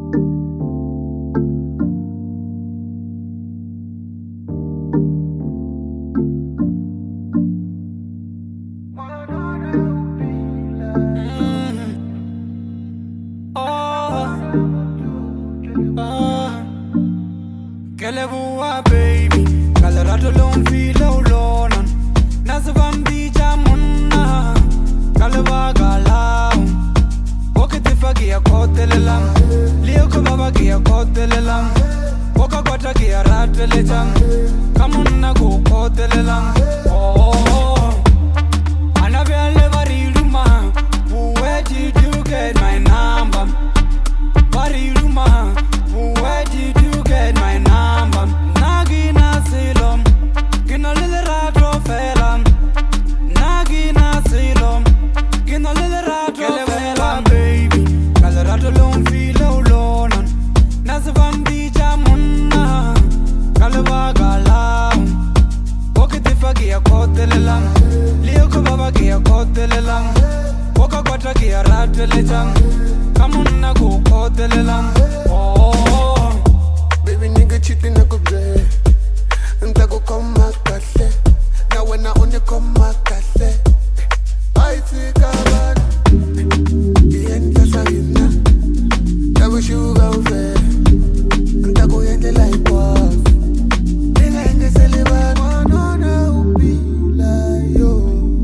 Kelebua baby, Colorado long feel alone. Nazavambi jamuna, Kaleva galau. Okitifa gia kotelelam, Leo Kababa gia kotelelam, Oka Quata gia rateletam, Kamuna go kotelelam. Oh, Anabia Levariluma, where did you get my number? Variluma, where did you get my number? Nagina silom, gina little rato felam. Nagina silom, gina little rato felam. Baby, Colorado long feel alone. Nazavambi jamuna, Kaleva galau. Okitifa gia kotelelam, Leo Kababa gia kotelelam, Oka Quata gia rateletam, Kamuna go kotelelam. Oh, baby nigga cheating I go play, and I go come back kahle. Now when I only come back kahle, I take a bad. The end just a winner. I wish you go fair, and I go end like what? Nigga in the celebrate, wanna be like yo.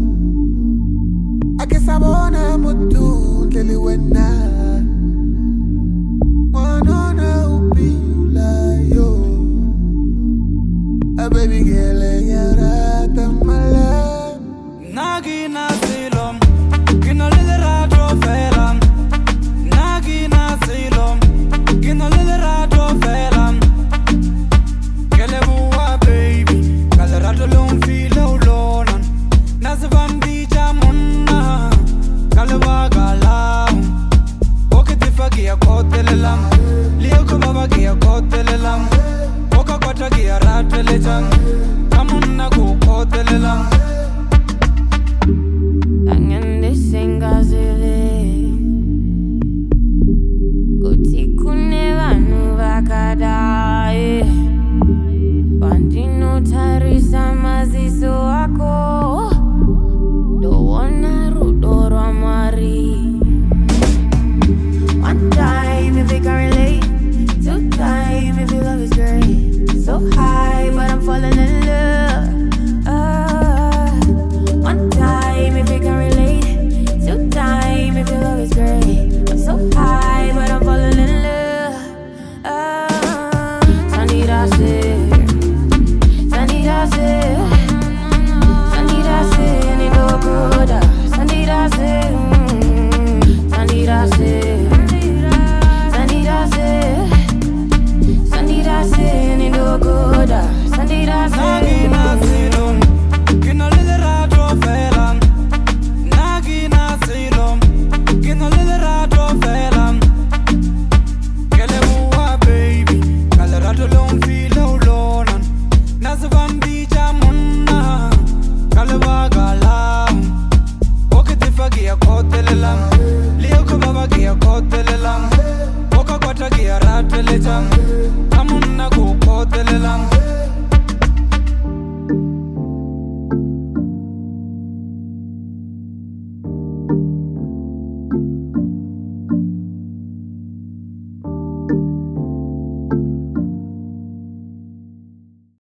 I guess I wanna mutu lili wena. Baby girl, you're my love. Nagina silom, gina little rato felam. Nagina silom, gina little rato felam. Kelebua baby, Colorado long feel alone. Nazavambi jamuna, Kaleva galau. Okitifa gia kotelelam, Leo Kababa gia kotelelam, Oka Quata gia rateletam, Kamuna go kotelelam. Angende sengazele Kuti kune vanu vakadai Bandino tarisa maziso wako Dowona rudoro amari. One time if it can relate, two time if your love is great. So high but I'm falling in love. One time if you can relate, two time if your love is great. I'm so high but I'm falling in love. Sanida se, Sanida se, Sanida se, ni do good. Sanida se, Sanida se, Sanida se, Sanida se, ni do good. Sanida se. Nagina silom, gina little rato felam. Nagina silom, gina little rato felam. Kelebua baby, Colorado long feel alone. Nazavambi jamuna, Kaleva galau. Okitifa gia kotelelam, Leo Kababa gia kotelelam, Oka Quata gia rateletam.